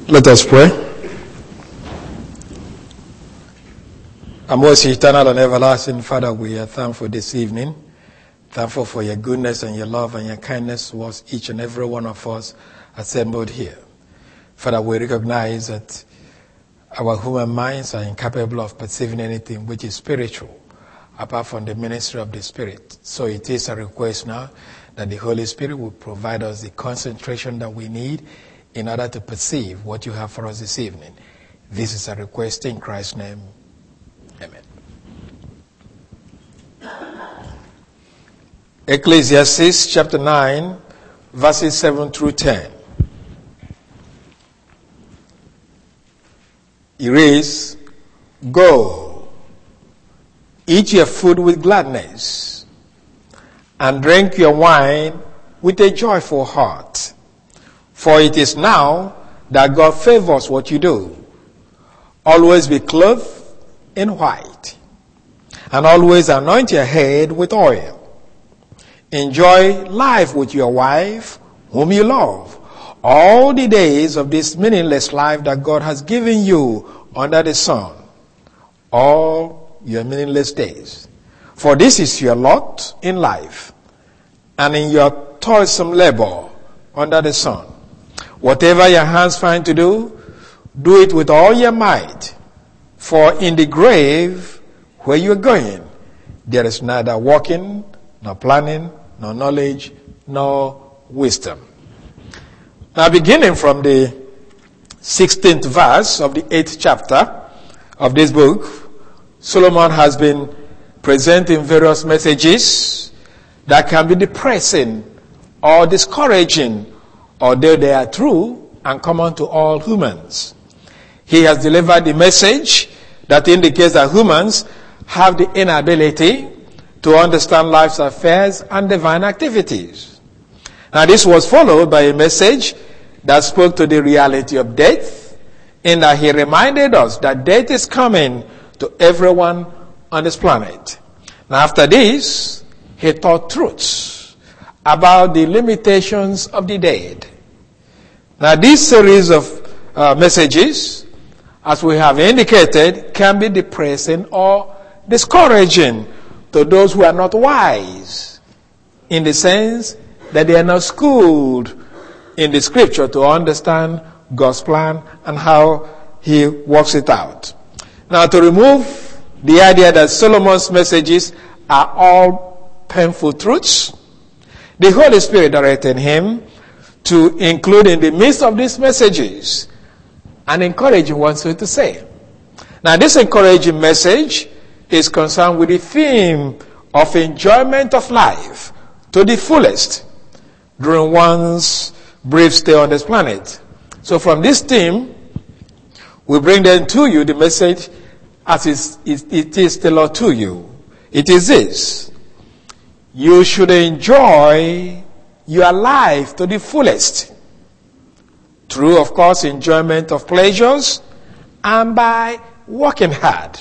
Let us pray. Our most eternal and everlasting Father, we are thankful this evening. Thankful for your goodness and your love and your kindness towards each and every one of us assembled here. Father, we recognize that our human minds are incapable of perceiving anything which is spiritual apart from the ministry of the Spirit. So it is a request now that the Holy Spirit will provide us the concentration that we need in order to perceive what you have for us this evening. This is a request in Christ's name. Amen. Ecclesiastes chapter 9, verses 7 through 10. It reads, "Go, eat your food with gladness, and drink your wine with a joyful heart. For it is now that God favors what you do. Always be clothed in white, and always anoint your head with oil. Enjoy life with your wife, whom you love, all the days of this meaningless life that God has given you under the sun, all your meaningless days. For this is your lot in life, and in your toilsome labor under the sun. Whatever your hands find to do, do it with all your might. For in the grave where you are going, there is neither walking, nor planning, nor knowledge, nor wisdom." Now, beginning from the 16th verse of the 8th chapter of this book, Solomon has been presenting various messages that can be depressing or discouraging, although they are true and common to all humans. He has delivered the message that indicates that humans have the inability to understand life's affairs and divine activities. Now, this was followed by a message that spoke to the reality of death, in that he reminded us that death is coming to everyone on this planet. Now, after this, he taught truths about the limitations of the dead. Now, this series of messages, as we have indicated, can be depressing or discouraging to those who are not wise, in the sense that they are not schooled in the scripture to understand God's plan and how he works it out. Now, to remove the idea that Solomon's messages are all painful truths, the Holy Spirit directed him to include in the midst of these messages an encouraging one, so to say. Now, this encouraging message is concerned with the theme of enjoyment of life to the fullest during one's brief stay on this planet. So from this theme, we bring then to you the message as it is tailored to you. It is this: you should enjoy your life to the fullest. Through, of course, enjoyment of pleasures and by working hard.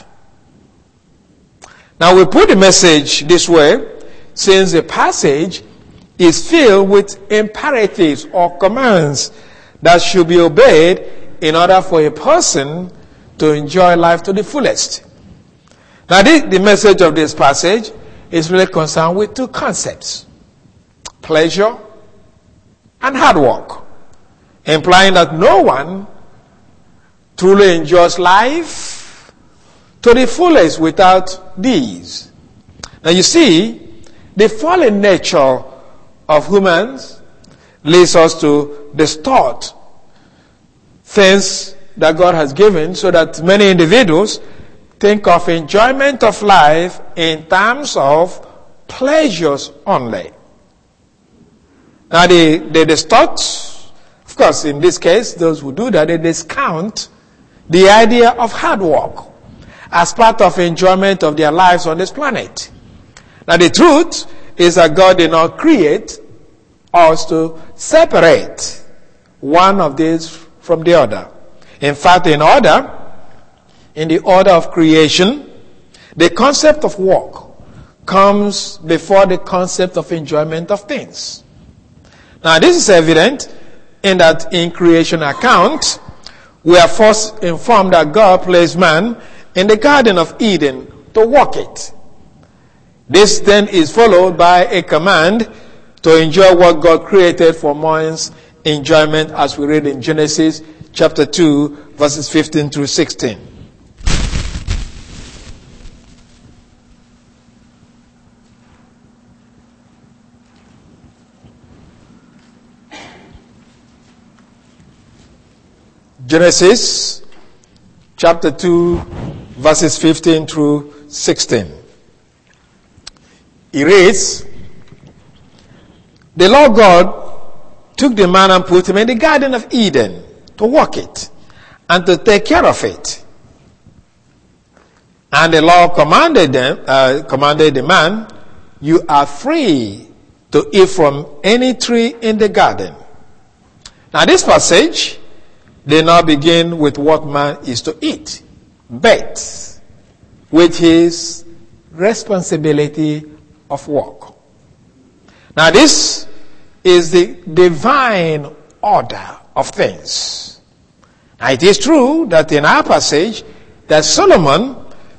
Now, we put the message this way, since the passage is filled with imperatives or commands that should be obeyed in order for a person to enjoy life to the fullest. Now, the message of this passage is really concerned with two concepts: pleasure and hard work, implying that no one truly enjoys life to the fullest without these. Now, you see, the fallen nature of humans leads us to distort things that God has given, so that many individuals think of enjoyment of life in terms of pleasures only. Now, they distort. Of course, in this case, those who do that, they discount the idea of hard work as part of enjoyment of their lives on this planet. Now, the truth is that God did not create us to separate one of these from the other. In fact, in the order of creation, the concept of work comes before the concept of enjoyment of things. Now, this is evident in that in creation account, we are first informed that God placed man in the Garden of Eden to walk it. This then is followed by a command to enjoy what God created for man's enjoyment, as we read in Genesis chapter 2, verses 15 through 16. Genesis chapter 2, verses 15 through 16. It reads, "The Lord God took the man and put him in the Garden of Eden to walk it and to take care of it. And the Lord commanded the man, 'You are free to eat from any tree in the garden.'" Now this passage, they now begin with what man is to eat, but with his responsibility of work. Now this is the divine order of things. Now it is true that in our passage that Solomon,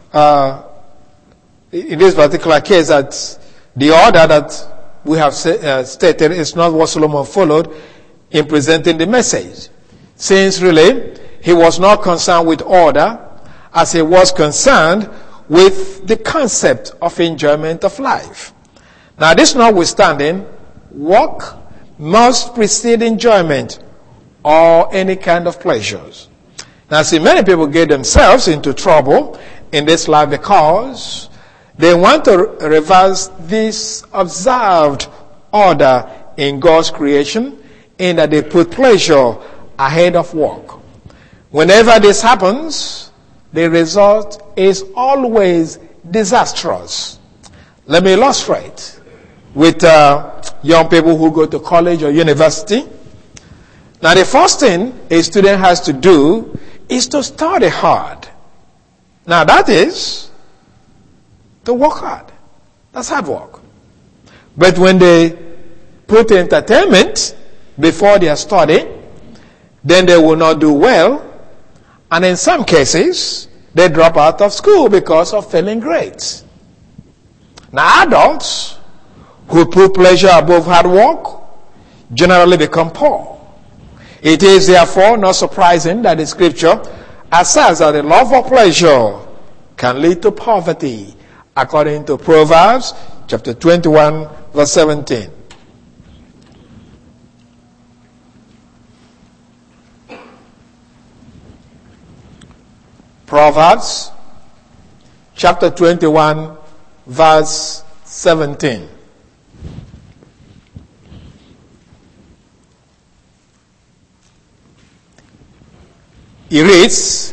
in this particular case, that the order that we have stated is not what Solomon followed in presenting the message. Since really, he was not concerned with order as he was concerned with the concept of enjoyment of life. Now this notwithstanding, work must precede enjoyment or any kind of pleasures. Now see, many people get themselves into trouble in this life because they want to reverse this observed order in God's creation, in that they put pleasure ahead of work. Whenever this happens, the result is always disastrous. Let me illustrate with young people who go to college or university. Now the first thing a student has to do is to study hard. Now that is to work hard. That's hard work. But when they put entertainment before their study, then they will not do well. And in some cases, they drop out of school because of failing grades. Now adults who put pleasure above hard work generally become poor. It is therefore not surprising that the scripture asserts that the love of pleasure can lead to poverty, according to Proverbs chapter 21, verse 17. Proverbs chapter 21, verse 17. It reads,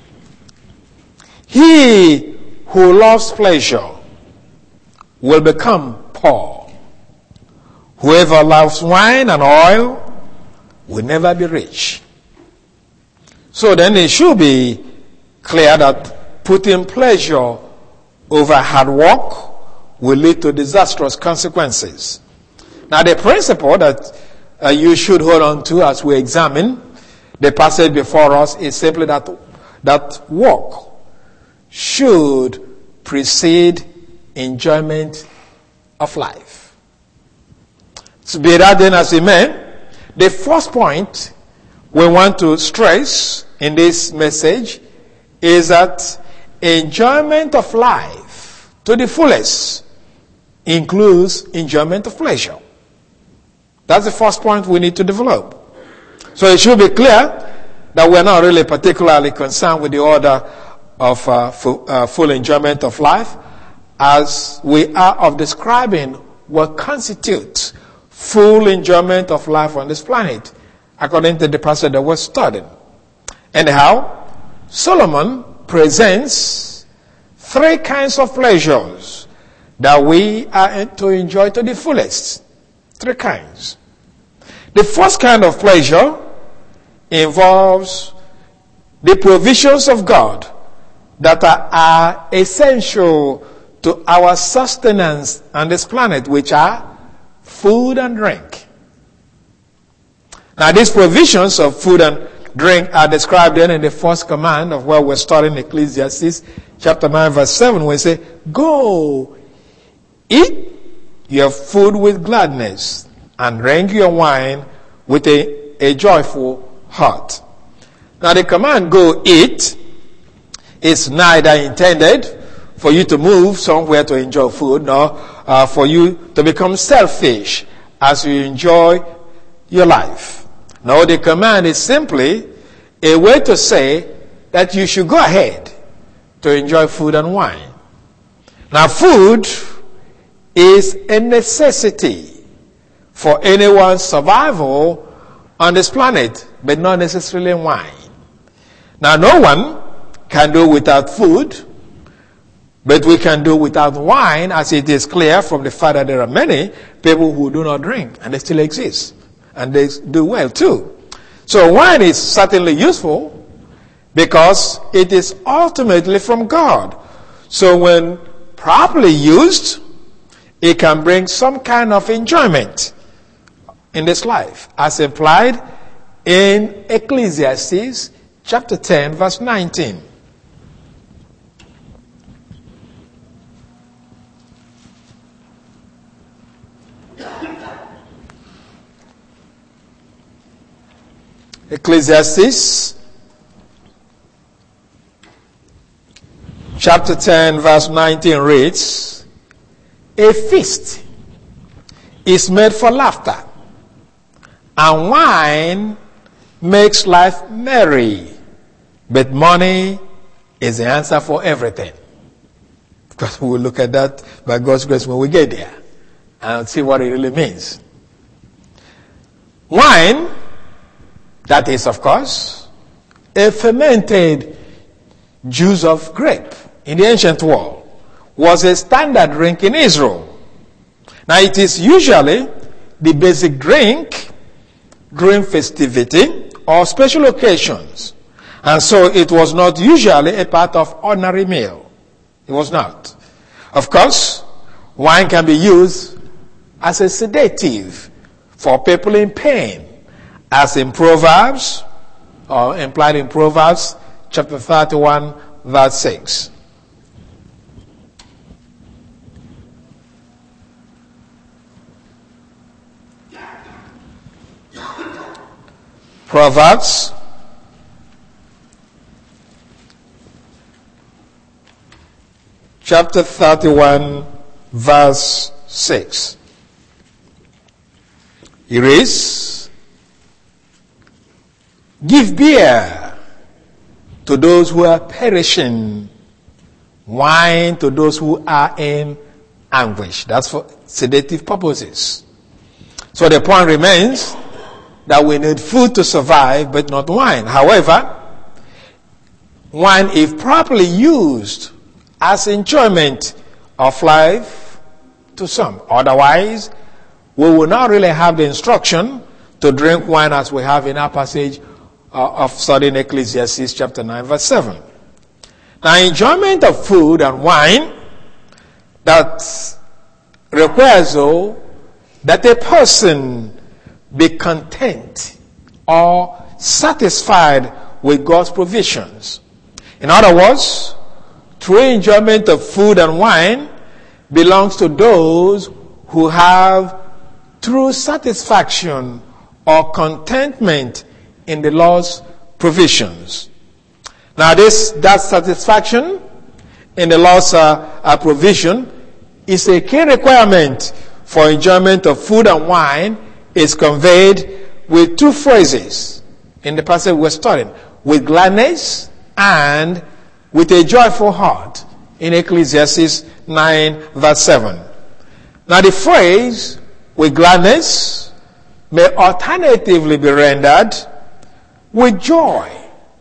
"He who loves pleasure will become poor. Whoever loves wine and oil will never be rich." So then it should be clear that putting pleasure over hard work will lead to disastrous consequences. Now the principle that you should hold on to as we examine the passage before us is simply that work should precede enjoyment of life. So be that then as it may, the first point we want to stress in this message is that enjoyment of life to the fullest includes enjoyment of pleasure. That's the first point we need to develop. So it should be clear that we're not really particularly concerned with the order of full enjoyment of life, as we are of describing what constitutes full enjoyment of life on this planet, according to the passage that we're studying. Anyhow, Solomon presents three kinds of pleasures that we are to enjoy to the fullest. Three kinds. The first kind of pleasure involves the provisions of God that are essential to our sustenance on this planet, which are food and drink. Now these provisions of food and drink are described then in the first command of where we're starting Ecclesiastes chapter 9 verse 7, where it says, go, eat your food with gladness and drink your wine with a joyful heart. Now the command, go eat, is neither intended for you to move somewhere to enjoy food, nor for you to become selfish as you enjoy your life. No, the command is simply a way to say that you should go ahead to enjoy food and wine. Now, food is a necessity for anyone's survival on this planet, but not necessarily wine. Now, no one can do without food, but we can do without wine, as it is clear from the fact that there are many people who do not drink, and they still exist, and they do well too. So wine is certainly useful because it is ultimately from God. So when properly used, it can bring some kind of enjoyment in this life, as implied in Ecclesiastes chapter 10 verse 19. Ecclesiastes chapter 10 verse 19 reads, a feast is made for laughter, and wine makes life merry, but money is the answer for everything. Because we will look at that by God's grace when we get there and see what it really means. Wine, that is, of course, a fermented juice of grape in the ancient world, was a standard drink in Israel. Now, it is usually the basic drink during festivity or special occasions. And so it was not usually a part of ordinary meal. It was not. Of course, wine can be used as a sedative for people in pain, as in Proverbs, or implied in Proverbs, chapter 31, verse 6. Proverbs chapter 31, verse 6. It is, give beer to those who are perishing, wine to those who are in anguish. That's for sedative purposes. So the point remains that we need food to survive, but not wine. However, wine, if properly used, as enjoyment of life to some. Otherwise, we will not really have the instruction to drink wine as we have in our passage of studying Ecclesiastes chapter 9 verse 7. Now, enjoyment of food and wine, that requires, though, that a person be content or satisfied with God's provisions. In other words, true enjoyment of food and wine belongs to those who have true satisfaction or contentment in the Lord's provisions. Now, that satisfaction in the Lord's provision is a key requirement for enjoyment of food and wine. Is conveyed with two phrases in the passage we're studying: with gladness and with a joyful heart, in Ecclesiastes 9 verse 7. Now, the phrase with gladness may alternatively be rendered with joy,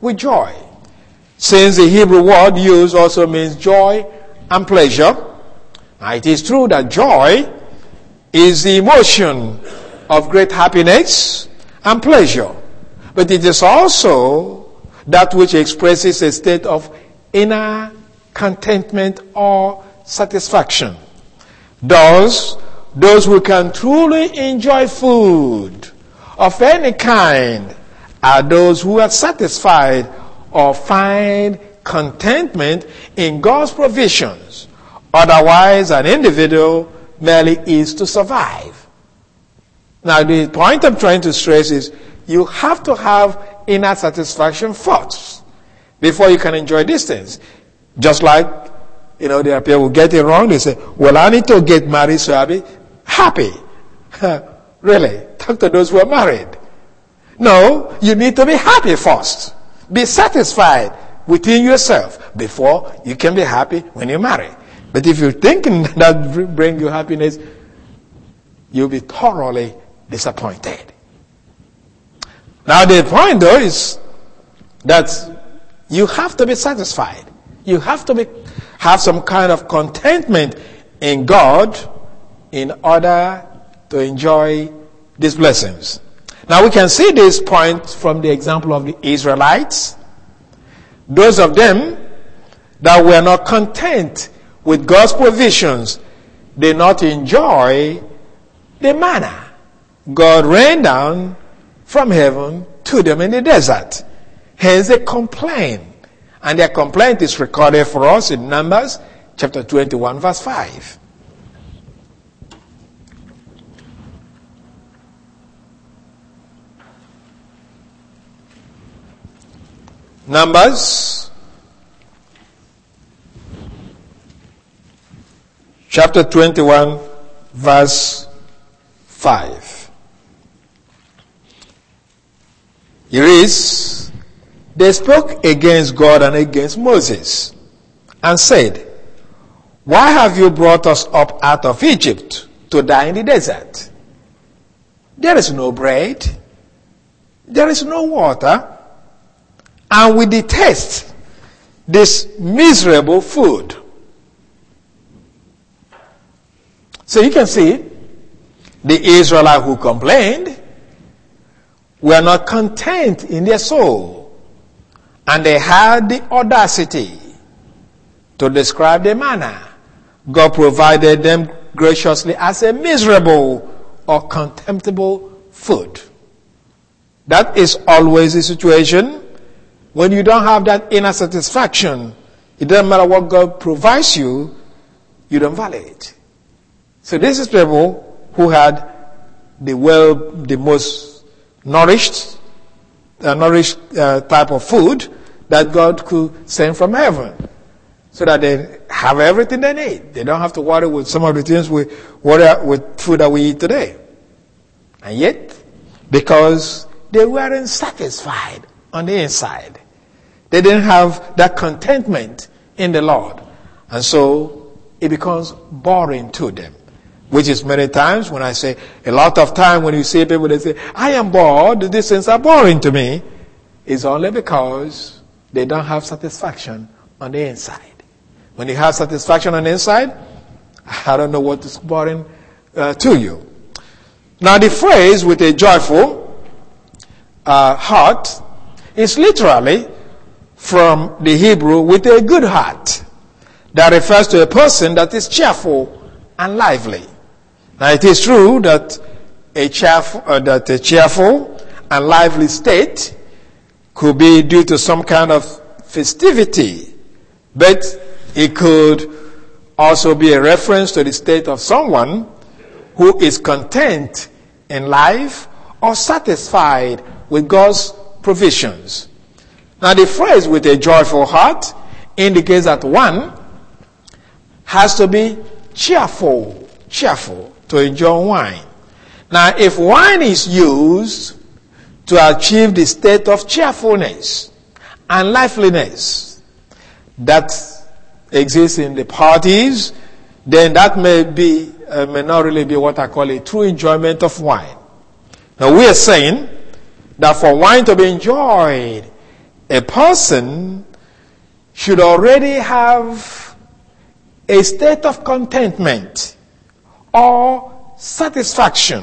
since the Hebrew word used also means joy and pleasure. Now, it is true that joy is the emotion of great happiness and pleasure, but it is also that which expresses a state of inner contentment or satisfaction. Thus, those who can truly enjoy food of any kind are those who are satisfied or find contentment in God's provisions. Otherwise, an individual merely is to survive. Now, the point I'm trying to stress is you have to have inner satisfaction first before you can enjoy these things. Just like, there are people who get it wrong. They say, well, I need to get married so I'll be happy. Really? Talk to those who are married. No, you need to be happy first. Be satisfied within yourself before you can be happy when you marry. But if you're thinking that bring you happiness, you'll be thoroughly disappointed. Now the point though is that you have to be satisfied. You have to have some kind of contentment in God in order to enjoy these blessings. Now we can see this point from the example of the Israelites. Those of them that were not content with God's provisions did not enjoy the manna God rained down from heaven to them in the desert. Hence they complained. And their complaint is recorded for us in Numbers chapter 21 verse 5. Numbers chapter 21 verse 5. Here is, they spoke against God and against Moses and said, why have you brought us up out of Egypt to die in the desert? There is no bread, there is no water, and we detest this miserable food. So you can see, the Israelites who complained were not content in their soul. And they had the audacity to describe the manna God provided them graciously as a miserable or contemptible food. That is always the situation. When you don't have that inner satisfaction, it doesn't matter what God provides you, you don't value it. So this is people who had the most nourished type of food that God could send from heaven, so that they have everything they need. They don't have to worry with some of the things we worry with food that we eat today. And yet, because they weren't satisfied on the inside, they didn't have that contentment in the Lord, and so it becomes boring to them. Which is many times when I say, a lot of time when you see people, they say, I am bored, these things are boring to me. It's only because they don't have satisfaction on the inside. When you have satisfaction on the inside, I don't know what is boring to you. Now the phrase with a joyful heart is literally from the Hebrew with a good heart. That refers to a person that is cheerful and lively. Now it is true that a cheerful and lively state could be due to some kind of festivity, but it could also be a reference to the state of someone who is content in life or satisfied with God's provisions. Now the phrase with a joyful heart indicates that one has to be cheerful to enjoy wine. Now, if wine is used to achieve the state of cheerfulness and liveliness that exists in the parties, then that may not really be what I call a true enjoyment of wine. Now, we are saying that for wine to be enjoyed, a person should already have a state of contentment or satisfaction.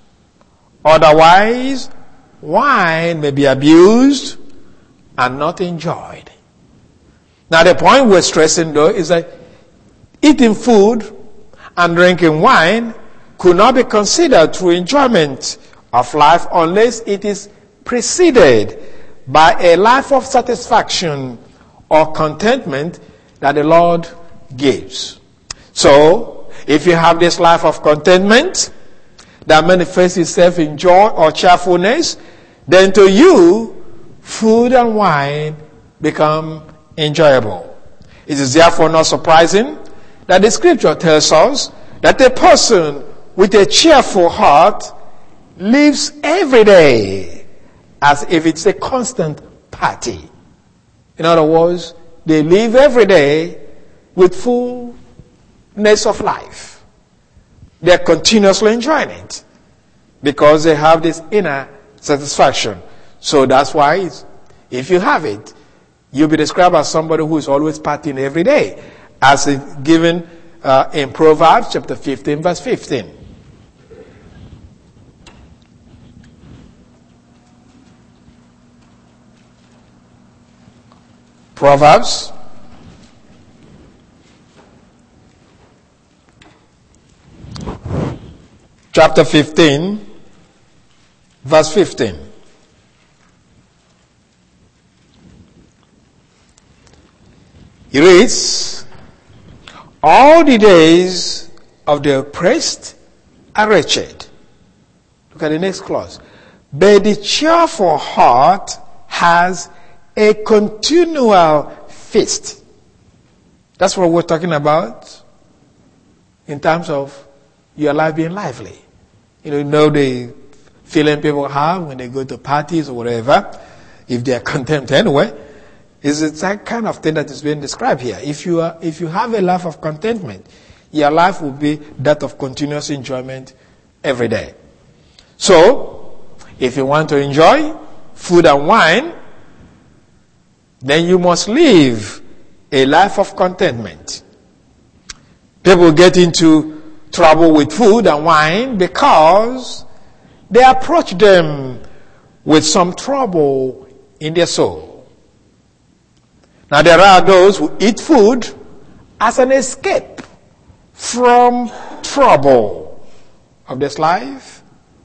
Otherwise, wine may be abused and not enjoyed. Now the point we're stressing though is that eating food and drinking wine could not be considered true enjoyment of life unless it is preceded by a life of satisfaction or contentment that the Lord gives. So, if you have this life of contentment that manifests itself in joy or cheerfulness, then to you, food and wine become enjoyable. It is therefore not surprising that the scripture tells us that a person with a cheerful heart lives every day as if it's a constant party. In other words, they live every day with fullness of life. They're continuously enjoying it because they have this inner satisfaction. So that's why if you have it, you'll be described as somebody who is always partying every day, as given in Proverbs chapter 15, verse 15. Proverbs chapter 15, verse 15. It reads, all the days of the oppressed are wretched. Look at the next clause. But the cheerful heart has a continual feast. That's what we're talking about in terms of your life being lively. You know the feeling people have when they go to parties or whatever, if they are content anyway. It's that kind of thing that is being described here. If you have a life of contentment, your life will be that of continuous enjoyment every day. So, if you want to enjoy food and wine, then you must live a life of contentment. People get into trouble with food and wine because they approach them with some trouble in their soul. Now there are those who eat food as an escape from trouble of this life,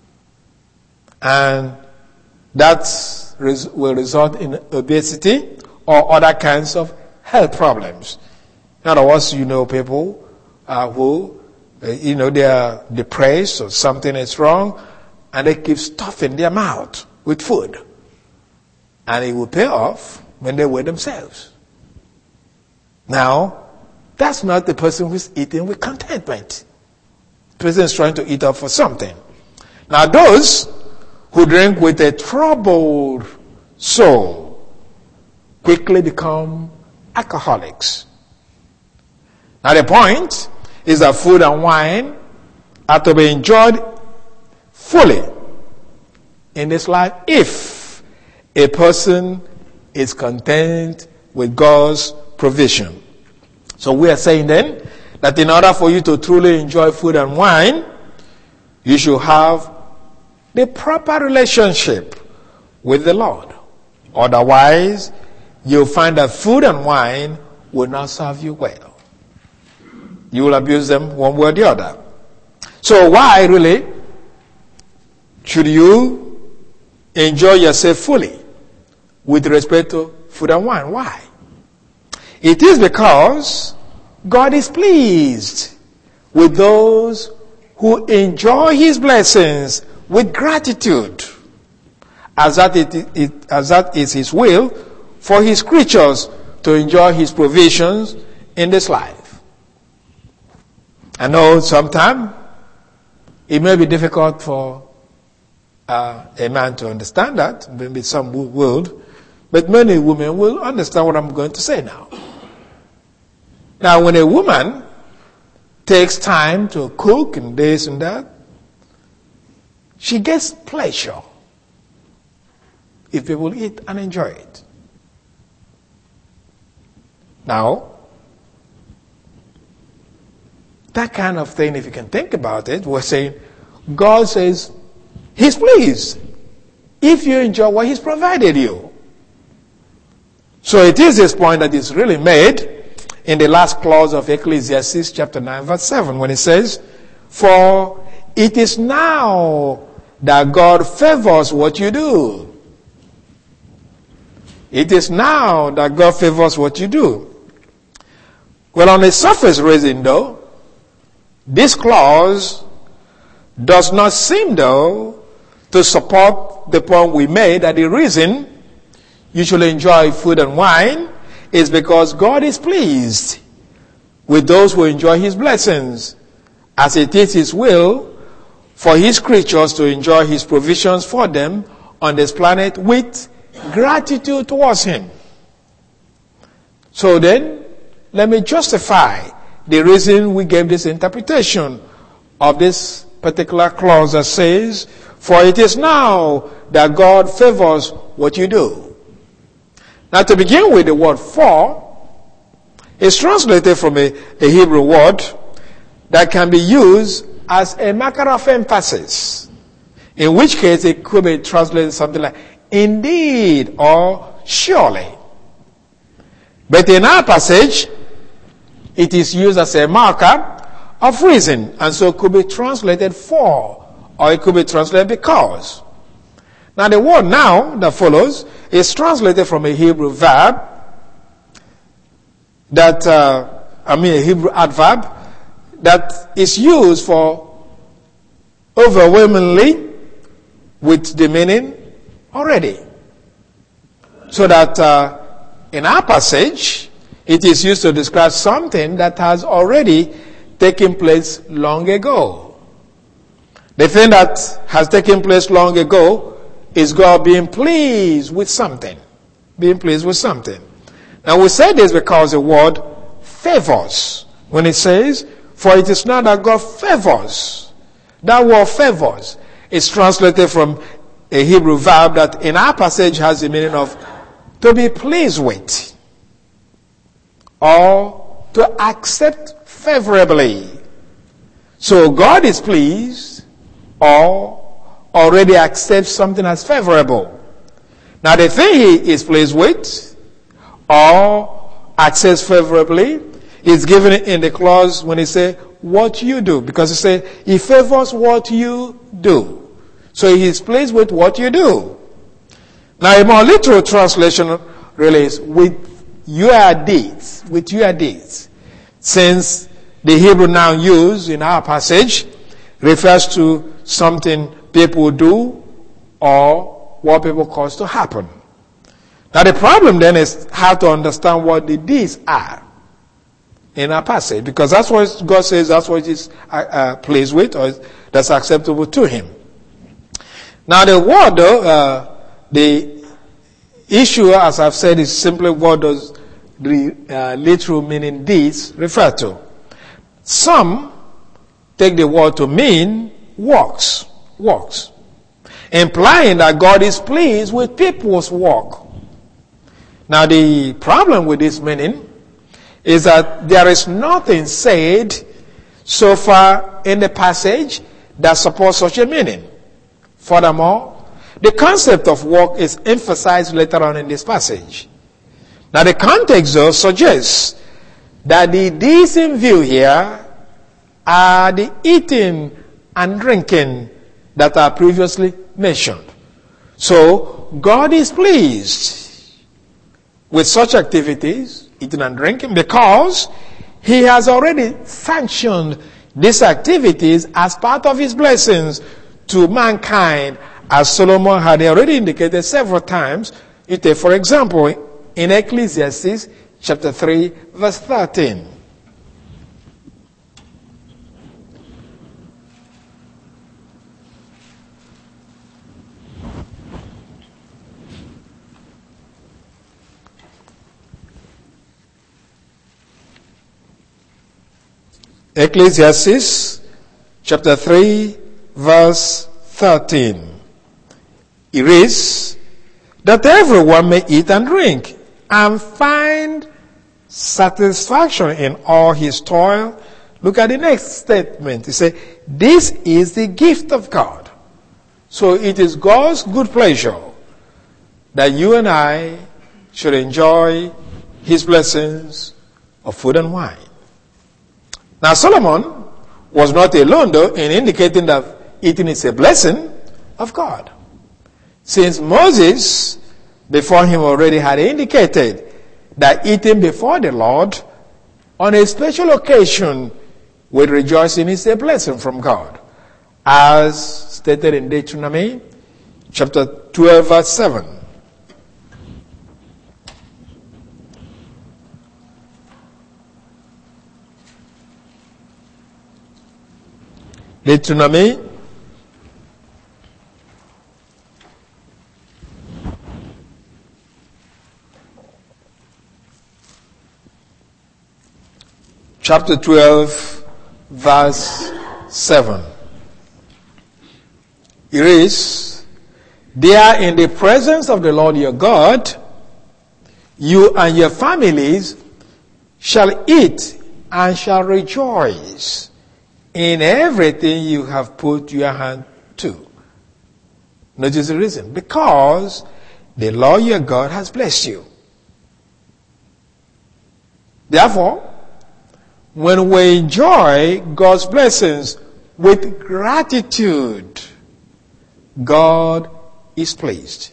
and that will result in obesity or other kinds of health problems. In other words, people who, they are depressed or something is wrong, and they keep stuffing their mouth with food. And it will pay off when they weigh themselves. Now, that's not the person who's eating with contentment. The person is trying to eat up for something. Now, those who drink with a troubled soul quickly become alcoholics. Now, the point is that food and wine are to be enjoyed fully in this life if a person is content with God's provision. So we are saying then that in order for you to truly enjoy food and wine, you should have the proper relationship with the Lord. Otherwise, you'll find that food and wine will not serve you well. You will abuse them one way or the other. So why really should you enjoy yourself fully with respect to food and wine? Why? It is because God is pleased with those who enjoy His blessings with gratitude, as that is His will for His creatures to enjoy His provisions in this life. I know sometimes it may be difficult for a man to understand that, maybe some would, but many women will understand what I'm going to say now. Now, when a woman takes time to cook and this and that, she gets pleasure if people eat and enjoy it. Now, that kind of thing, if you can think about it, we're saying God says He's pleased if you enjoy what He's provided you. So it is this point that is really made in the last clause of Ecclesiastes chapter 9 verse 7 when it says, "For it is now that God favors what you do, it is now that God favors what you do. Well, on the surface reason, though, this clause does not seem, though, to support the point we made that the reason you should enjoy food and wine is because God is pleased with those who enjoy his blessings, as it is his will for his creatures to enjoy his provisions for them on this planet with gratitude towards him. So then, let me justify the reason we gave this interpretation of this particular clause that says, for it is now that God favors what you do. Now, to begin with, the word for is translated from a Hebrew word that can be used as a marker of emphasis, in which case it could be translated something like indeed or surely. But in our passage, it is used as a marker of reason, and so it could be translated for, or it could be translated because. Now the word now that follows is translated from a Hebrew verb that, a Hebrew adverb that is used for overwhelmingly with the meaning already. So that in our passage, it is used to describe something that has already taken place long ago. The thing that has taken place long ago is God being pleased with something. Being pleased with something. Now we say this because the word favors, when it says, for it is not that God favors. That word favors is translated from a Hebrew verb that in our passage has the meaning of to be pleased with, or to accept favorably. So God is pleased or already accepts something as favorable. Now the thing he is pleased with or accepts favorably is given in the clause when he say what you do, because he say he favors what you do. So he is pleased with what you do. Now a more literal translation really is with your deeds, with your deeds. Since the Hebrew noun used in our passage refers to something people do or what people cause to happen. Now the problem then is how to understand what the deeds are in our passage, because that's what God says, that's what he's pleased with, or that's acceptable to him. Now the word though, the issue, as I've said, is simply what does the literal meaning deeds refer to. Some take the word to mean works, implying that God is pleased with people's work. Now the problem with this meaning is that there is nothing said so far in the passage that supports such a meaning. Furthermore, the concept of work is emphasized later on in this passage. Now the context though suggests that the deeds in view here are the eating and drinking that are previously mentioned. So God is pleased with such activities, eating and drinking, because he has already sanctioned these activities as part of his blessings to mankind, as Solomon had already indicated several times. For example, in Ecclesiastes chapter 3 verse 13. Ecclesiastes chapter 3 verse 13. It reads, that everyone may eat and drink and find satisfaction in all his toil. Look at the next statement. It says, this is the gift of God. So it is God's good pleasure that you and I should enjoy his blessings of food and wine. Now Solomon was not alone though in indicating that eating is a blessing of God. Since Moses before him already had indicated that eating before the Lord on a special occasion with rejoicing is a blessing from God, as stated in Deuteronomy chapter 12 verse 7. Deuteronomy chapter 12 verse 7. It is, there in the presence of the Lord your God, you and your families shall eat and shall rejoice in everything you have put your hand to. Notice the reason. Because the Lord your God has blessed you. Therefore, when we enjoy God's blessings with gratitude, God is pleased.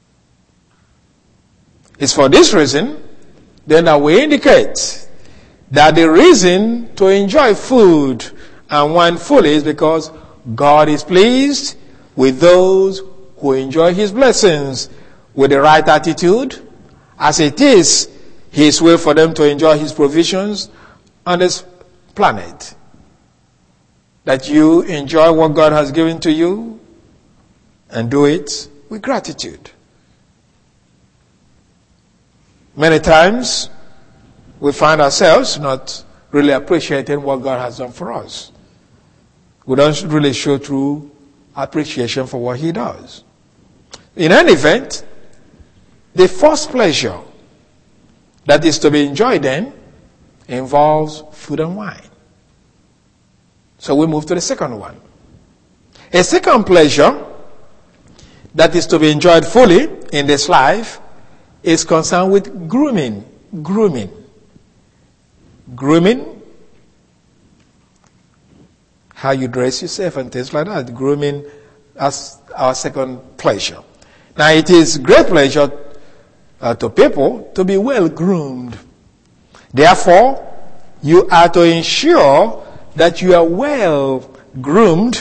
It's for this reason then that we indicate that the reason to enjoy food and wine fully is because God is pleased with those who enjoy his blessings with the right attitude, as it is his will for them to enjoy his provisions on this planet. That you enjoy what God has given to you and do it with gratitude. Many times we find ourselves not really appreciating what God has done for us. We don't really show true appreciation for what he does. In any event, the first pleasure that is to be enjoyed then involves food and wine. So we move to the second one. A second pleasure that is to be enjoyed fully in this life is concerned with grooming. Grooming. How you dress yourself and things like that. Grooming as our second pleasure. Now it is great pleasure to people to be well groomed. Therefore, you are to ensure that you are well groomed,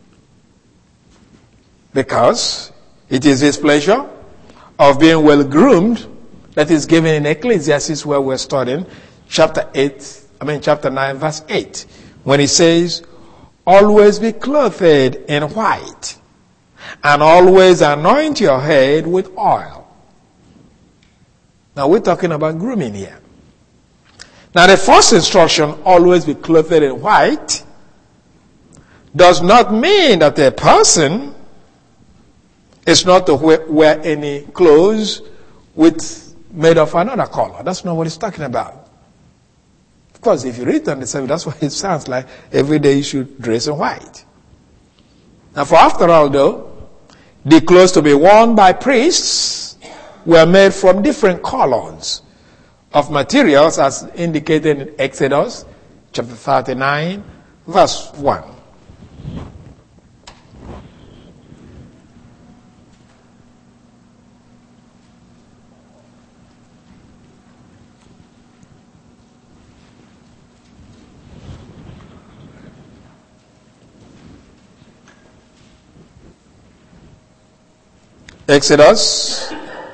because it is his pleasure of being well groomed that is given in Ecclesiastes, where we're studying chapter 9 verse 8, when he says, always be clothed in white, and always anoint your head with oil. Now we're talking about grooming here. Now the first instruction, always be clothed in white, does not mean that a person is not to wear any clothes made of another color. That's not what he's talking about. Of course, if you read on the Bible, that's what it sounds like. Every day you should dress in white. Now, for after all, though, the clothes to be worn by priests were made from different colors of materials, as indicated in Exodus chapter 39, verse 1. Exodus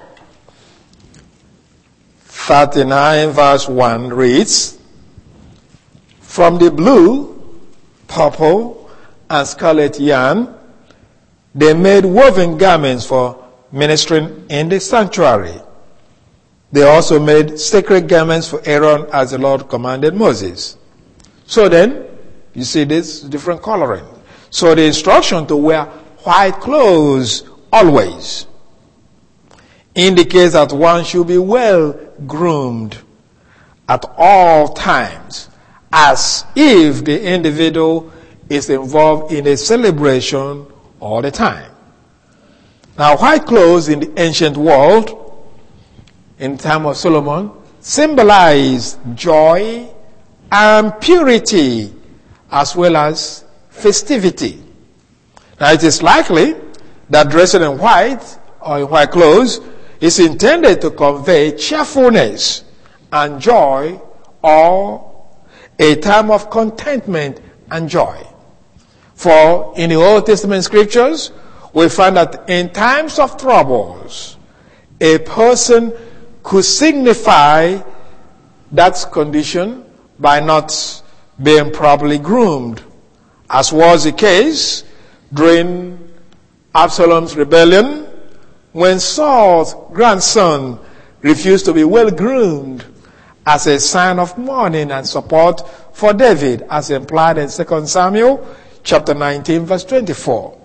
39 verse 1 reads, from the blue, purple, and scarlet yarn, they made woven garments for ministering in the sanctuary. They also made sacred garments for Aaron as the Lord commanded Moses. So then, you see this different coloring. So the instruction to wear white clothes always indicates that one should be well groomed at all times, as if the individual is involved in a celebration all the time. Now, white clothes in the ancient world, in the time of Solomon, symbolize joy and purity, as well as festivity. Now, it is likely that dressing in white or in white clothes is intended to convey cheerfulness and joy, or a time of contentment and joy. For in the Old Testament scriptures, we find that in times of troubles, a person could signify that condition by not being properly groomed, as was the case during Absalom's rebellion, when Saul's grandson refused to be well groomed as a sign of mourning and support for David, as implied in 2 Samuel chapter 19, verse 24.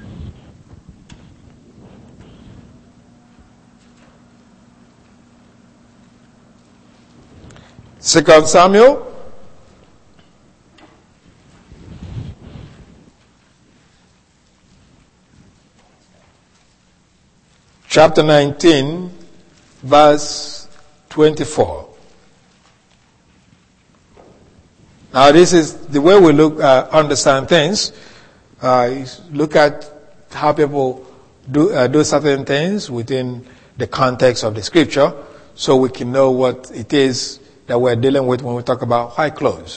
Second Samuel chapter 19, verse 24. Now, this is the way we understand things. Look at how people do certain things within the context of the scripture, so we can know what it is that we're dealing with when we talk about white clothes.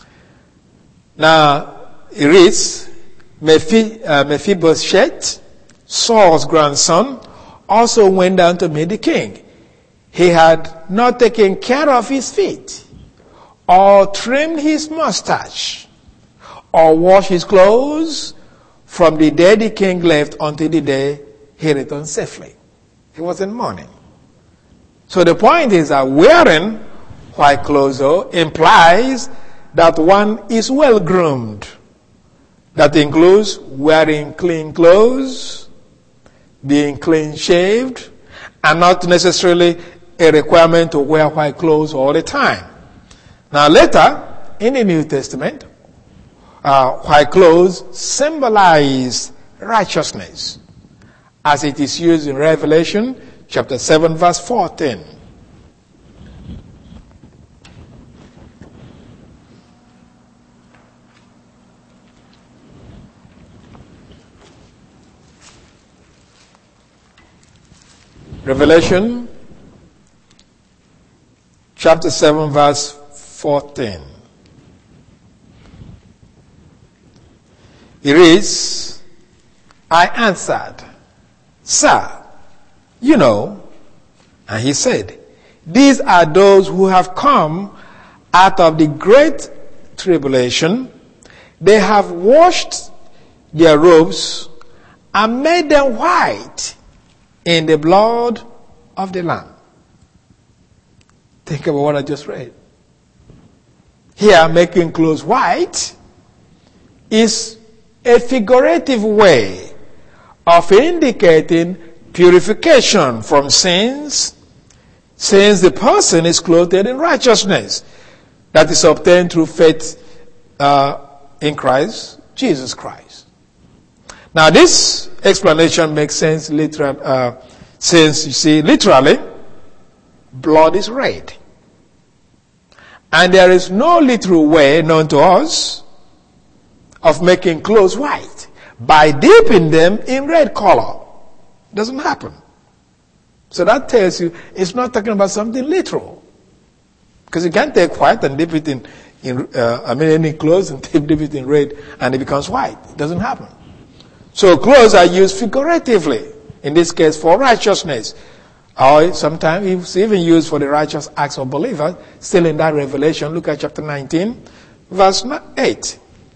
Now, it reads, Mephibosheth, Saul's grandson, also went down to meet the king. He had not taken care of his feet, or trimmed his mustache, or washed his clothes from the day the king left until the day he returned safely. He was in mourning. So the point is that wearing white clothes, though, implies that one is well groomed. That includes wearing clean clothes, being clean shaved, and not necessarily a requirement to wear white clothes all the time. Now later, in the New Testament, white clothes symbolize righteousness, as it is used in Revelation chapter 7, verse 14. Revelation chapter 7, verse 14. It reads, I answered, Sir, you know. And he said, these are those who have come out of the great tribulation. They have washed their robes and made them white in the blood of the Lamb. Think about what I just read. Here, making clothes white is a figurative way of indicating purification from sins, since the person is clothed in righteousness that is obtained through faith in Christ, Jesus Christ. Now, this explanation makes sense since, you see, literally, blood is red. And there is no literal way known to us of making clothes white by dipping them in red color. Doesn't happen. So that tells you it's not talking about something literal. Because you can't take white and dip it in any clothes and dip it in red and it becomes white. It doesn't happen. So clothes are used figuratively, in this case for righteousness. Or sometimes it's even used for the righteous acts of believers. Still in that Revelation, look at chapter 19, verse 8.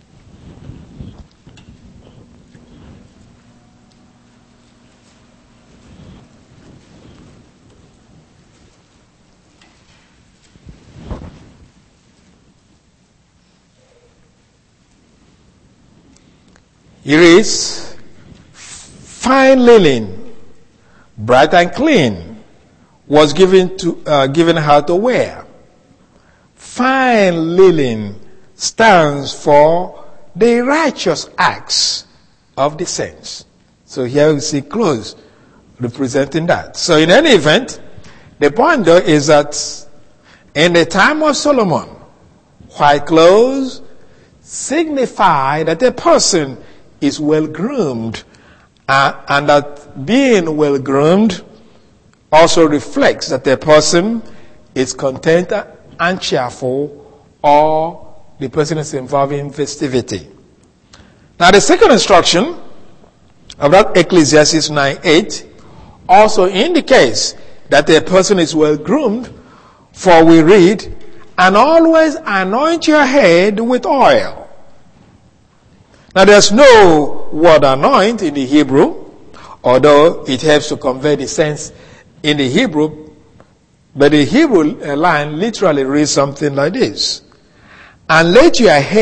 It reads, fine linen, bright and clean, was given her to wear. Fine linen stands for the righteous acts of the saints. So here we see clothes representing that. So in any event, the point though is that in the time of Solomon, white clothes signify that a person is well groomed, and that being well groomed also reflects that a person is content and cheerful, or the person is involved in festivity. Now the second instruction of that Ecclesiastes 9:8 also indicates that a person is well groomed, for we read, and always anoint your head with oil. Now there's no word anoint in the Hebrew, although it helps to convey the sense in the Hebrew, but the Hebrew line literally reads something like this. And let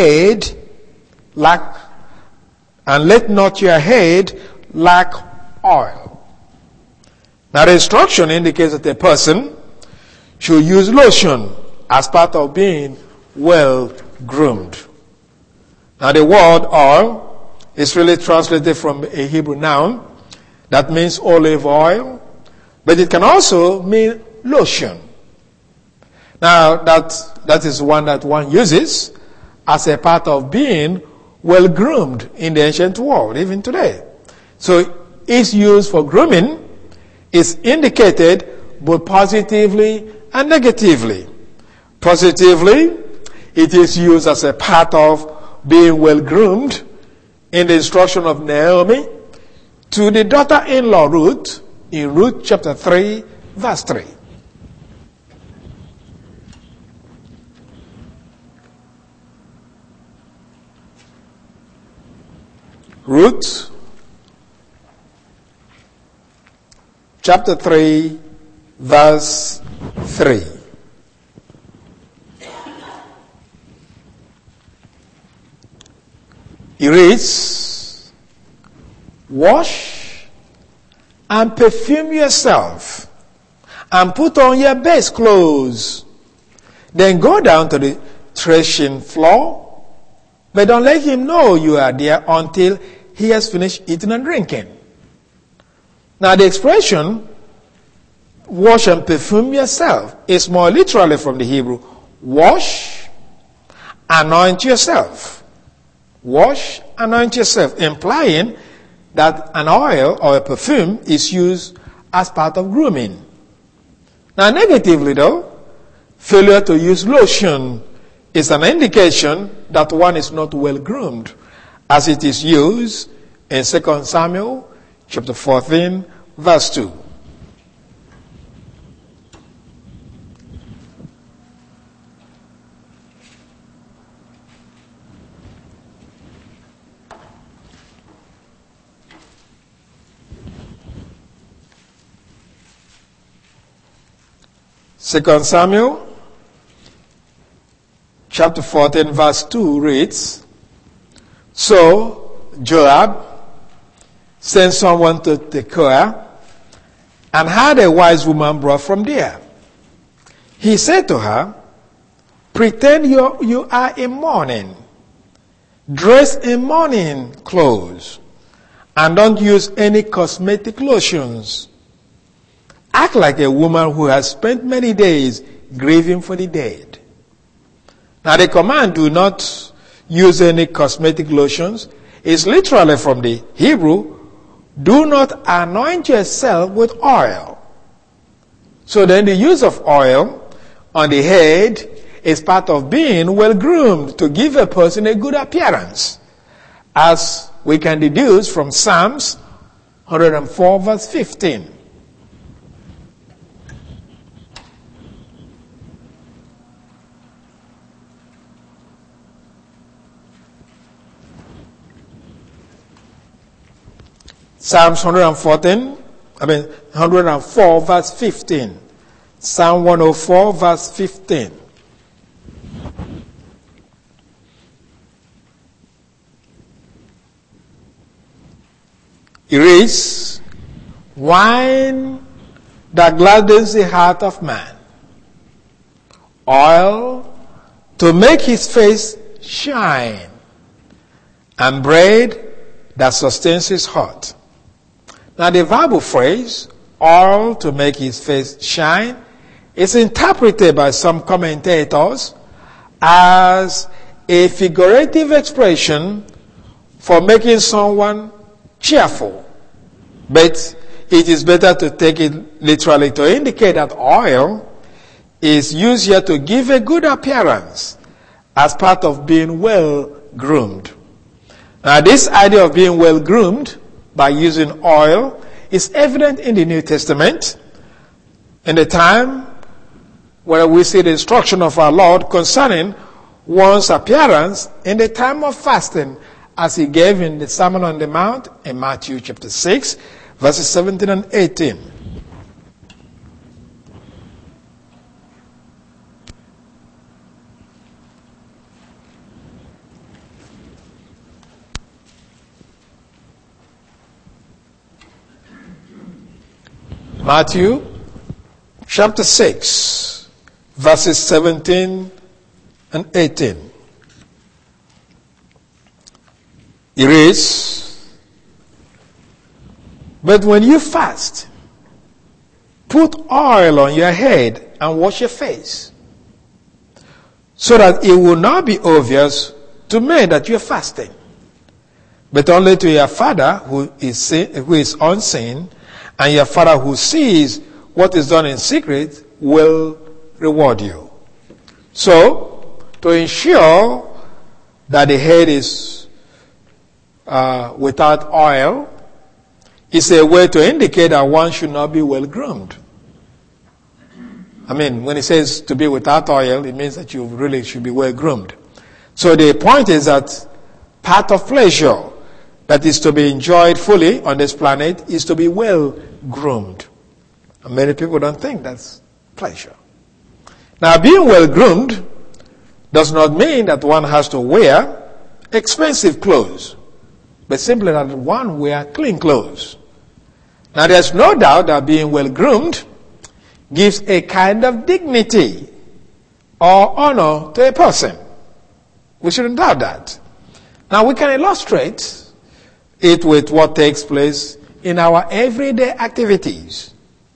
not your head lack oil. Now the instruction indicates that a person should use lotion as part of being well groomed. Now the word oil is really translated from a Hebrew noun that means olive oil, but it can also mean lotion. Now that is one that one uses as a part of being well groomed in the ancient world, even today. So its use for grooming is indicated both positively and negatively. Positively, it is used as a part of being well groomed in the instruction of Naomi to the daughter-in-law Ruth in Ruth chapter 3, verse 3. Ruth chapter 3, verse 3. It reads, wash and perfume yourself and put on your best clothes. Then go down to the threshing floor, but don't let him know you are there until he has finished eating and drinking. Now the expression, wash and perfume yourself, is more literally from the Hebrew, wash, anoint yourself. Wash, anoint yourself, implying that an oil or a perfume is used as part of grooming. Now negatively though, failure to use lotion is an indication that one is not well groomed, as it is used in 2 Samuel chapter 14, verse 2. Second Samuel chapter 14 verse 2 reads, so Joab sent someone to Tekoa and had a wise woman brought from there. He said to her, pretend you are in mourning, dress in mourning clothes, and don't use any cosmetic lotions. Act like a woman who has spent many days grieving for the dead. Now the command, do not use any cosmetic lotions, is literally from the Hebrew, do not anoint yourself with oil. So then the use of oil on the head is part of being well groomed to give a person a good appearance, as we can deduce from Psalms 104 verse 15. Psalms 104 verse 15. Psalm 104 verse 15. It reads, wine that gladdens the heart of man, oil to make his face shine, and bread that sustains his heart. Now the verbal phrase, oil to make his face shine, is interpreted by some commentators as a figurative expression for making someone cheerful. But it is better to take it literally to indicate that oil is used here to give a good appearance as part of being well groomed. Now, this idea of being well groomed by using oil is evident in the New Testament, in the time where we see the instruction of our Lord concerning one's appearance in the time of fasting, as he gave in the Sermon on the Mount in Matthew chapter 6, verses 17 and 18. Matthew chapter 6, verses 17 and 18. It reads, "But when you fast, put oil on your head and wash your face, so that it will not be obvious to men that you are fasting, but only to your Father who is unseen, and your Father who sees what is done in secret will reward you." So, to ensure that the head is without oil is a way to indicate that one should not be well groomed. I mean, when it says to be without oil, it means that you really should be well groomed. So the point is that part of pleasure that is to be enjoyed fully on this planet is to be well groomed. And many people don't think that's pleasure. Now, being well groomed does not mean that one has to wear expensive clothes, but simply that one wear clean clothes. Now, there's no doubt that being well groomed gives a kind of dignity or honor to a person. We shouldn't doubt that. Now, we can illustrate it with what takes place in our everyday activities.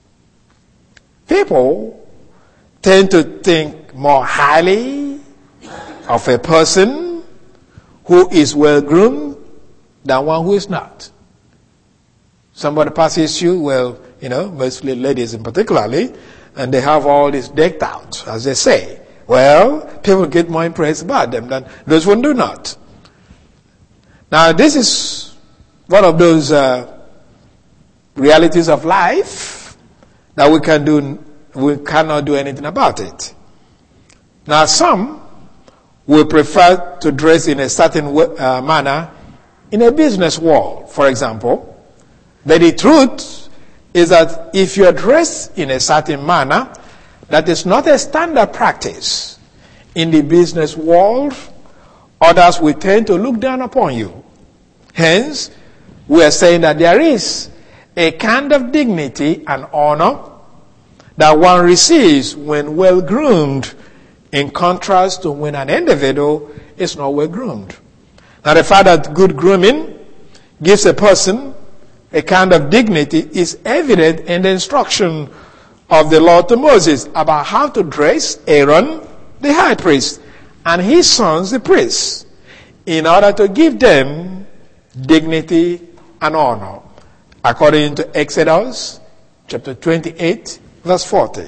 People tend to think more highly of a person who is well groomed than one who is not. Somebody passes you, well, mostly ladies in particularly, and they have all this decked out, as they say. Well, people get more impressed about them than those who do not. Now, this is one of those realities of life that we cannot do anything about it. Now, some will prefer to dress in a certain manner in a business world, for example. But the truth is that if you are dressed in a certain manner, that is not a standard practice in the business world, others will tend to look down upon you. Hence, we are saying that there is a kind of dignity and honor that one receives when well groomed, in contrast to when an individual is not well groomed. Now, the fact that good grooming gives a person a kind of dignity is evident in the instruction of the Lord to Moses about how to dress Aaron, the high priest, and his sons, the priests, in order to give them dignity and honor, according to Exodus chapter 28, verse 40.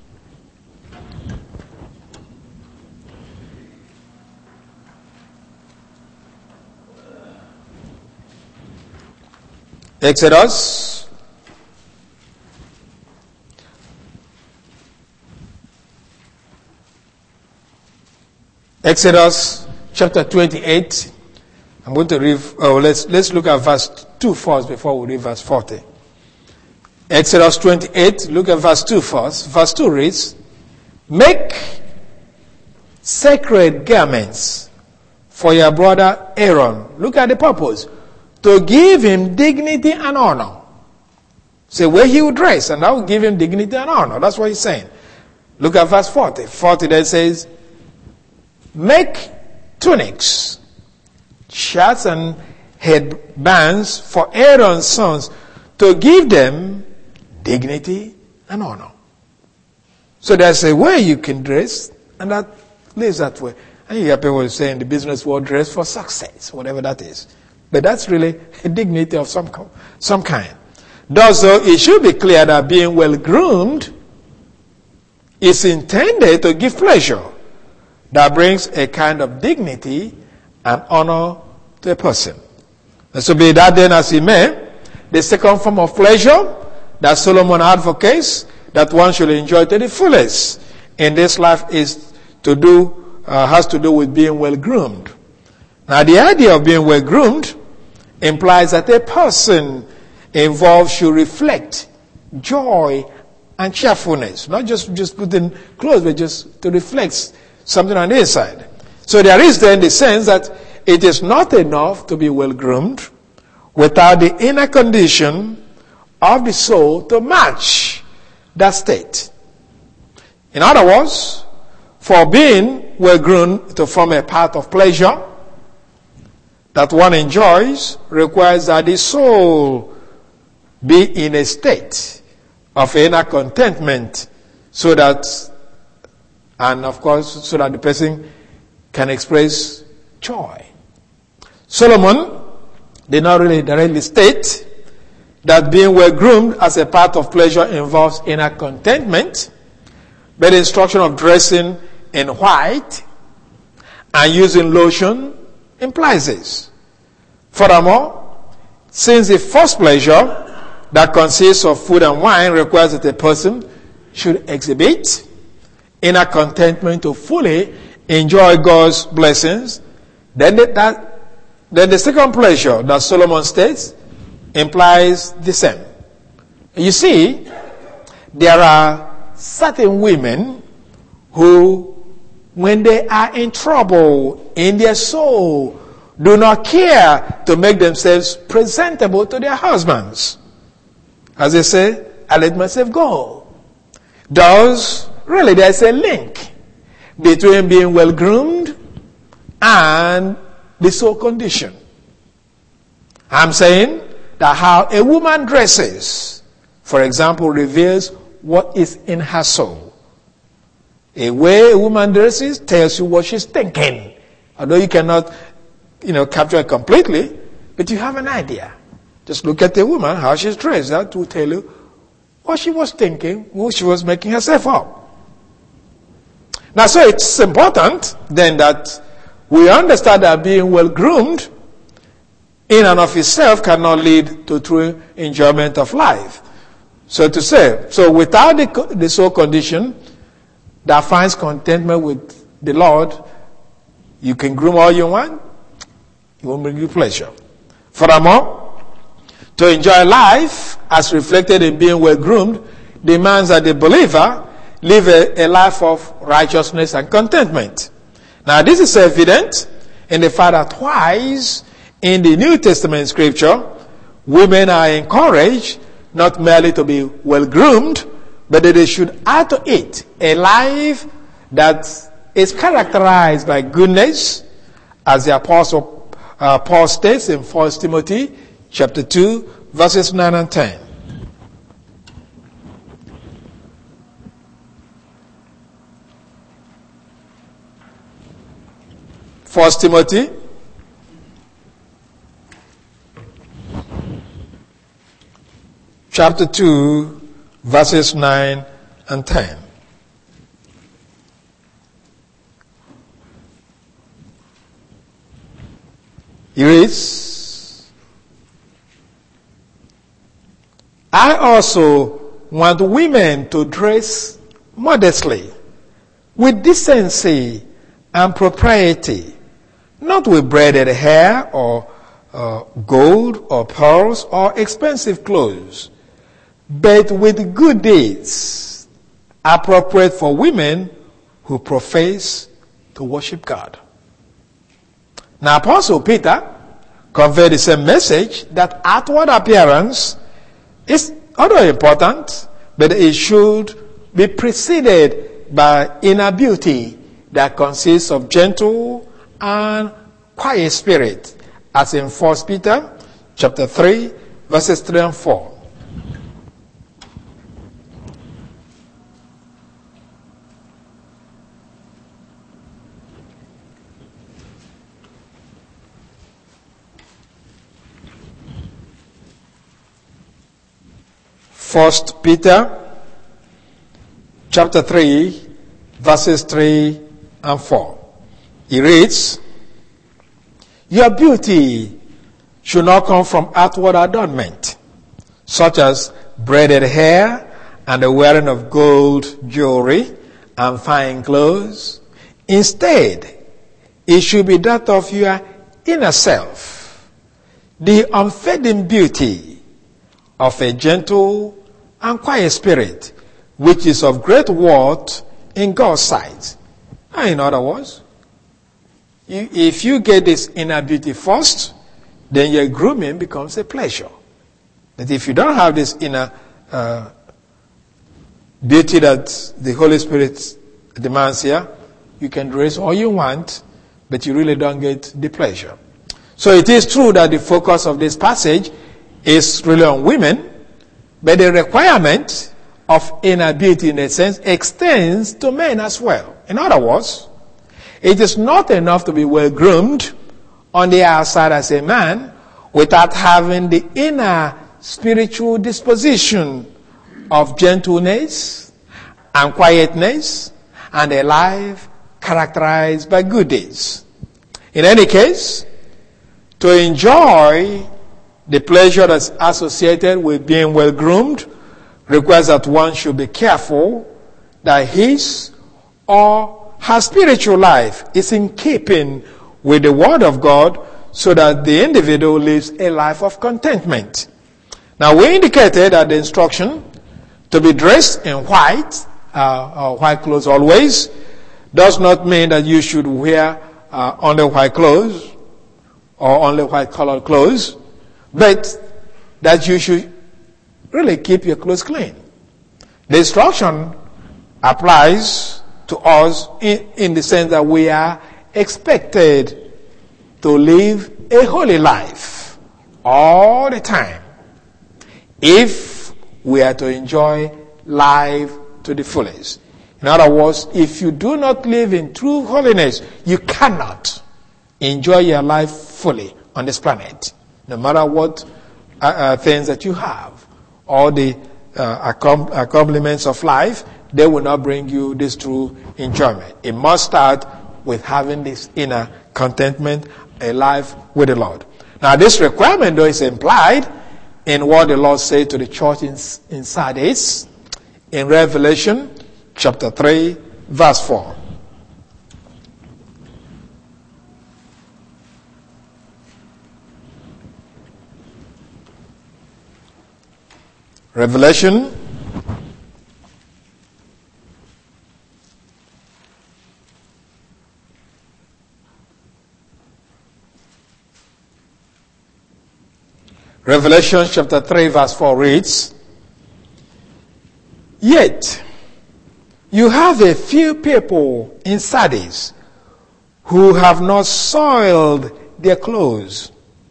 Exodus chapter 28. I'm going to read, let's look at verse 2 first before we read verse 40. Exodus 28, look at verse 2 first. Verse 2 reads, "Make sacred garments for your brother Aaron." Look at the purpose. To give him dignity and honor. Say where he will dress, and I will give him dignity and honor. That's what he's saying. Look at verse 40. 40 then says, "Make tunics, shirts, and headbands for Aaron's sons to give them dignity and honor." So there's a way you can dress, and that lives that way. And you hear people saying the business world dress for success, whatever that is. But that's really a dignity of some kind. Thus, though, it should be clear that being well-groomed is intended to give pleasure that brings a kind of dignity and honor to a person. And so be that then as it may, the second form of pleasure that Solomon advocates that one should enjoy to the fullest in this life has to do with being well-groomed. Now, the idea of being well-groomed implies that a person involved should reflect joy and cheerfulness, not just putting clothes, but just to reflect something on the inside. So there is then the sense that it is not enough to be well-groomed without the inner condition of the soul to match that state. In other words, for being well-groomed to form a part of pleasure that one enjoys requires that the soul be in a state of inner contentment so that the person can express joy. Solomon did not really directly state that being well-groomed as a part of pleasure involves inner contentment, but the instruction of dressing in white and using lotion implies this. Furthermore, since the first pleasure that consists of food and wine requires that a person should exhibit inner contentment to fully enjoy God's blessings, then the second pleasure that Solomon states implies the same. You see, there are certain women who, when they are in trouble in their soul, do not care to make themselves presentable to their husbands. As they say, I let myself go. Thus, really, there's a link between being well-groomed and the soul condition. I'm saying that how a woman dresses, for example, reveals what is in her soul. A way a woman dresses tells you what she's thinking. Although you cannot, capture it completely, but you have an idea. Just look at the woman, how she's dressed. That will tell you what she was thinking, what she was making herself up. Now, so it's important then that we understand that being well-groomed in and of itself cannot lead to true enjoyment of life. So to say, without the soul condition that finds contentment with the Lord, you can groom all you want, it won't bring you pleasure. Furthermore, to enjoy life as reflected in being well-groomed demands that the believer live a life of righteousness and contentment. Now, this is evident in the fact that twice in the New Testament scripture, women are encouraged not merely to be well-groomed, but that they should add to it a life that is characterized by goodness, as the Apostle Paul states in 1 Timothy chapter 2, verses 9 and 10. First Timothy chapter 2, verses 9 and 10. It reads, I also want women to dress modestly, with decency and propriety, not with braided hair or gold or pearls or expensive clothes, but with good deeds appropriate for women who profess to worship God. Now, Apostle Peter conveyed the same message, that outward appearance is although important, but it should be preceded by inner beauty that consists of gentle and quiet spirit, as in 1 Peter chapter 3, verses 3 and 4. 1 Peter chapter 3, verses 3 and 4. He reads, "Your beauty should not come from outward adornment, such as braided hair and the wearing of gold jewelry and fine clothes. Instead, it should be that of your inner self, the unfading beauty of a gentle and quiet spirit, which is of great worth in God's sight." And in other words, if you get this inner beauty first, then your grooming becomes a pleasure. But if you don't have this inner beauty that the Holy Spirit demands here, you can dress all you want, but you really don't get the pleasure. So it is true that the focus of this passage is really on women, but the requirement of inner beauty in a sense extends to men as well. In other words, it is not enough to be well groomed on the outside as a man without having the inner spiritual disposition of gentleness and quietness and a life characterized by good deeds. In any case, to enjoy the pleasure that's associated with being well groomed requires that one should be careful that his or her spiritual life is in keeping with the Word of God so that the individual lives a life of contentment. Now, we indicated that the instruction to be dressed in white, or white clothes always, does not mean that you should wear only white clothes or only white colored clothes, but that you should really keep your clothes clean. The instruction applies to us in the sense that we are expected to live a holy life all the time if we are to enjoy life to the fullest. In other words, if you do not live in true holiness, you cannot enjoy your life fully on this planet, no matter what things that you have. All the accomplishments of life, they will not bring you this true enjoyment. It must start with having this inner contentment, a life with the Lord. Now, this requirement, though, is implied in what the Lord said to the church in Sardis in Revelation chapter 3, verse 4. Revelation chapter 3 verse 4 reads, "Yet you have a few people in Sardis who have not soiled their clothes.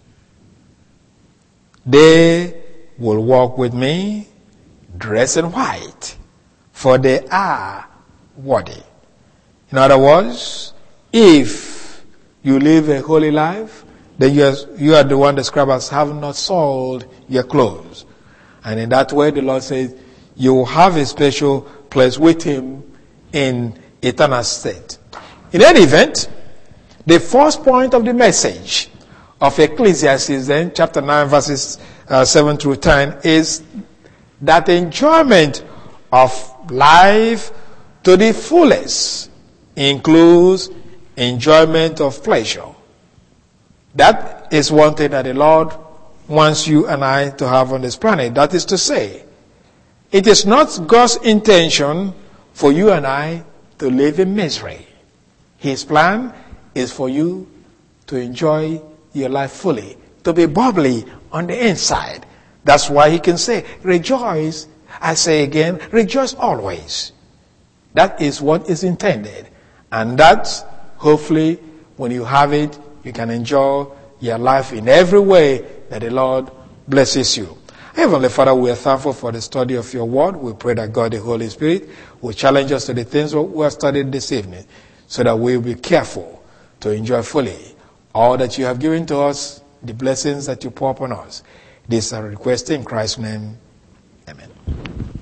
They will walk with me dressed in white, for they are worthy." In other words, if you live a holy life, then you are the one described as having not soiled your clothes. And in that way, the Lord says, you will have a special place with Him in eternal state. In any event, the first point of the message of Ecclesiastes, then, chapter 9, verses 7 through 10, is that enjoyment of life to the fullest includes enjoyment of pleasure. That is one thing that the Lord wants you and I to have on this planet. That is to say, it is not God's intention for you and I to live in misery. His plan is for you to enjoy your life fully, to be bubbly on the inside. That's why He can say, rejoice. I say again, rejoice always. That is what is intended. And that, hopefully, when you have it, you can enjoy your life in every way that the Lord blesses you. Heavenly Father, we are thankful for the study of your word. We pray that God, the Holy Spirit, will challenge us to the things we have studied this evening so that we will be careful to enjoy fully all that you have given to us, the blessings that you pour upon us. This is our request in Christ's name. Amen.